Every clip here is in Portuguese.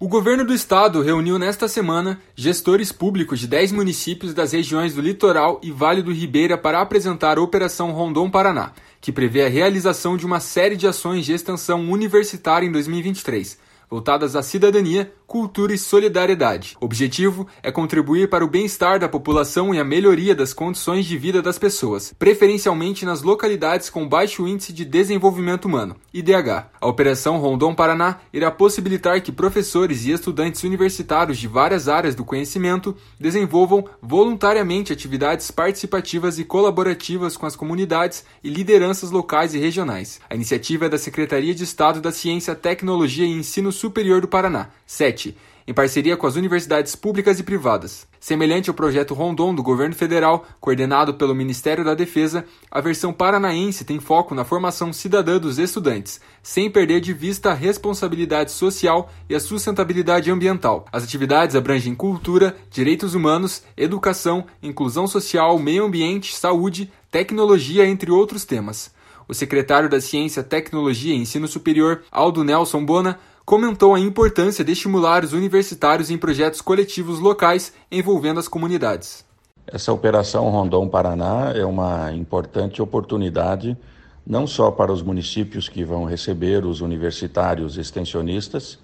O governo do estado reuniu nesta semana gestores públicos de 10 municípios das regiões do Litoral e Vale do Ribeira para apresentar a Operação Rondon Paraná, que prevê a realização de uma série de ações de extensão universitária em 2023, voltadas à cidadania, cultura e solidariedade. O objetivo é contribuir para o bem-estar da população e a melhoria das condições de vida das pessoas, preferencialmente nas localidades com baixo índice de desenvolvimento humano, IDH. A Operação Rondon Paraná irá possibilitar que professores e estudantes universitários de várias áreas do conhecimento desenvolvam voluntariamente atividades participativas e colaborativas com as comunidades e lideranças locais e regionais. A iniciativa é da Secretaria de Estado da Ciência, Tecnologia e Ensino Superior do Paraná, SETI, em parceria com as universidades públicas e privadas. Semelhante ao projeto Rondon do governo federal, coordenado pelo Ministério da Defesa, a versão paranaense tem foco na formação cidadã dos estudantes, sem perder de vista a responsabilidade social e a sustentabilidade ambiental. As atividades abrangem cultura, direitos humanos, educação, inclusão social, meio ambiente, saúde, tecnologia, entre outros temas. O secretário da Ciência, Tecnologia e Ensino Superior, Aldo Nelson Bona, comentou a importância de estimular os universitários em projetos coletivos locais envolvendo as comunidades. Essa Operação Rondon Paraná é uma importante oportunidade não só para os municípios que vão receber os universitários extensionistas,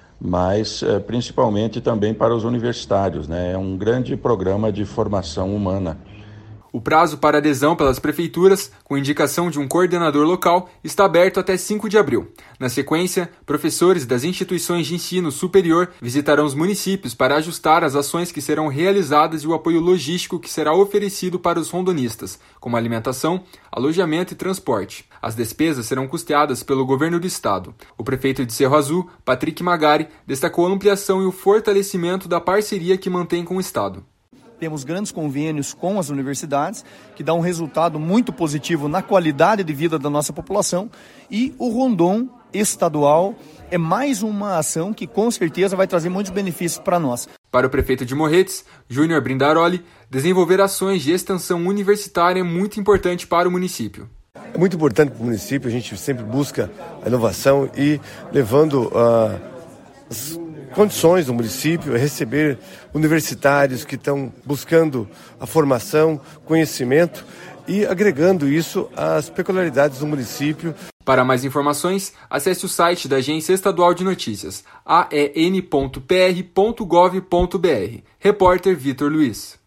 mas principalmente também para os universitários, né? É um grande programa de formação humana. O prazo para adesão pelas prefeituras, com indicação de um coordenador local, está aberto até 5 de abril. Na sequência, professores das instituições de ensino superior visitarão os municípios para ajustar as ações que serão realizadas e o apoio logístico que será oferecido para os rondonistas, como alimentação, alojamento e transporte. As despesas serão custeadas pelo governo do estado. O prefeito de Cerro Azul, Patrick Magari, destacou a ampliação e o fortalecimento da parceria que mantém com o estado. Temos grandes convênios com as universidades, que dão um resultado muito positivo na qualidade de vida da nossa população, e o Rondon estadual é mais uma ação que com certeza vai trazer muitos benefícios para nós. Para o prefeito de Morretes, Júnior Brindaroli, desenvolver ações de extensão universitária é muito importante para o município. É muito importante para o município, a gente sempre busca a inovação e levando as condições do município a receber universitários que estão buscando a formação, conhecimento e agregando isso às peculiaridades do município. Para mais informações, acesse o site da Agência Estadual de Notícias, aen.pr.gov.br. Repórter Vitor Luiz.